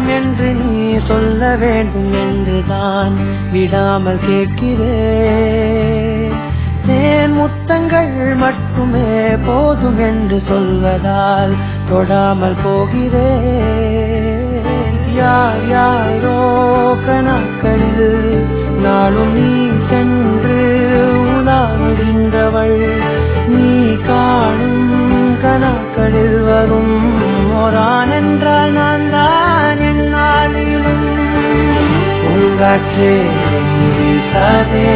வேண்டாம் என்று நீ சொல்ல வேண்டும் என்றுதான் விடாமல் கேட்கிறேன். தேன் முத்தங்கள் மட்டுமே போதும் என்று சொல்வதால் தொடாமல் போகிறேன். யார் யாரோ கணக்களில் நாளும் நீ சென்று உலா முடிந்தவள். நீ காணும் கணக்களில் வரும் ஓரான் என்றால் நான் தான் என்னாலும் உங்காற்றே வீசாதே.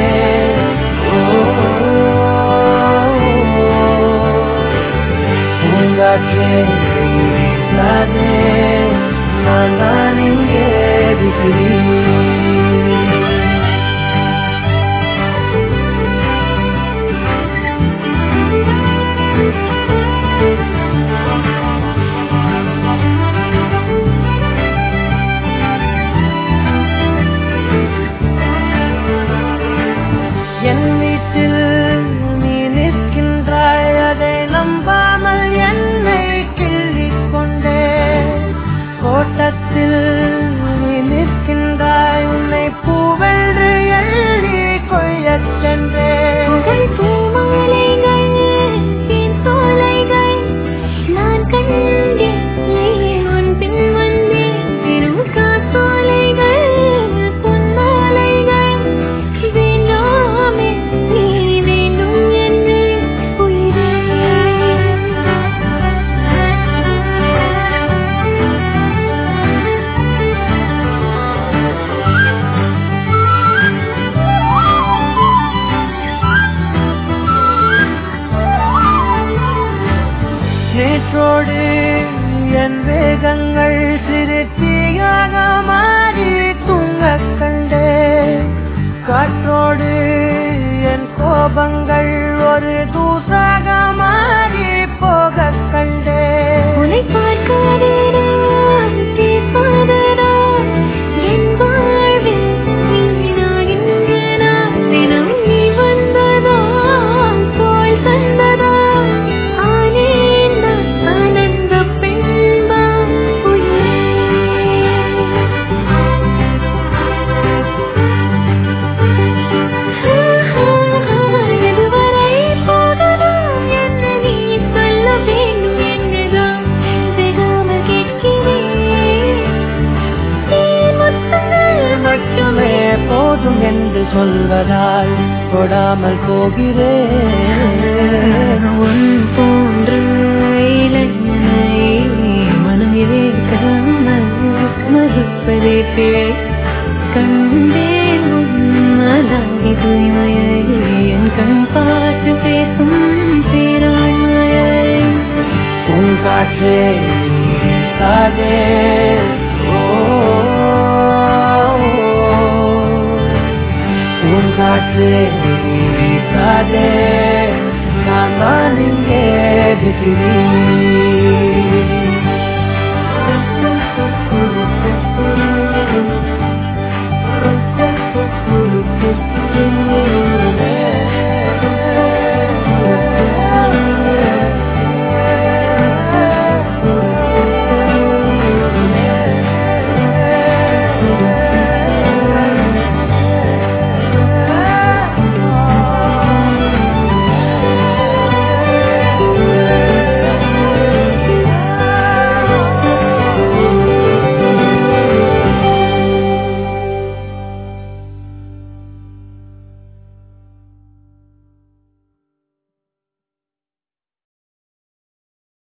உங்காற்றே வீசாதே, நான் தான் இங்கே விசிறி. என் வீட்டில் நீ நிற்கின்றாய், அதை நம்பாமல் என்னை கிள்ளிக் கொண்டே. கோட்டத்தில் நீ நிற்கின்றாய், உன்னை பூவென்று எள்ளி கொய்யச் சென்றே. நேற்றோடு என் வேகங்கள் சிறுத்தியாக மாறி தூங்கக் கண்டே. காற்றோடு என் கோபங்கள் ஒரு தூசாக மாறி போகக் கண்டே. உன்னை பார்க்காதே போதும் என்று சொல்வதால் தொடாமல் போகிறேன். உன் போன்ற இளைஞனை மனதிலே காமல் மறுப்பதே பிழை. கண்டேன் உன்மலாகி தூய்மையை, என் கண் பார்த்து பேசும் பேராண்மையை. உன் காற்றே சாதே, காற்றே வீசாதே, நான் தான் இங்கே விசிறி.